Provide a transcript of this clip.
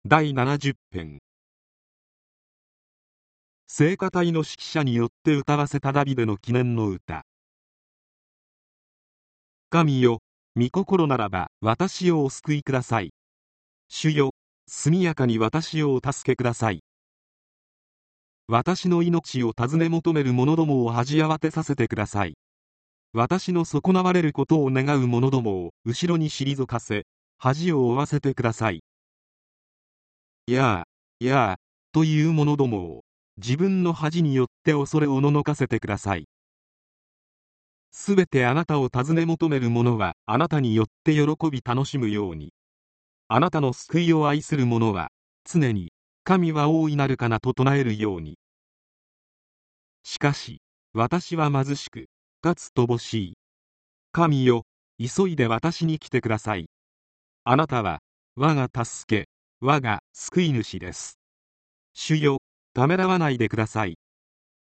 第70編。聖歌隊の指揮者によって歌わせたダビデの記念の歌。神よ、御心ならば私をお救いください。主よ、速やかに私をお助けください。私の命を尋ね求める者どもを恥慌てさせてください。私の損なわれることを願う者どもを後ろに退かせ、恥を負わせてください。やあ、やあ、という者どもを自分の恥によって恐れおののかせてください。すべてあなたを尋ね求める者はあなたによって喜び楽しむように。あなたの救いを愛する者は常に神は大いなるかなと唱えるように。しかし私は貧しくかつ乏しい。神よ、急いで私に来てください。あなたは我が助け、我が救い主です。主よ、ためらわないでください。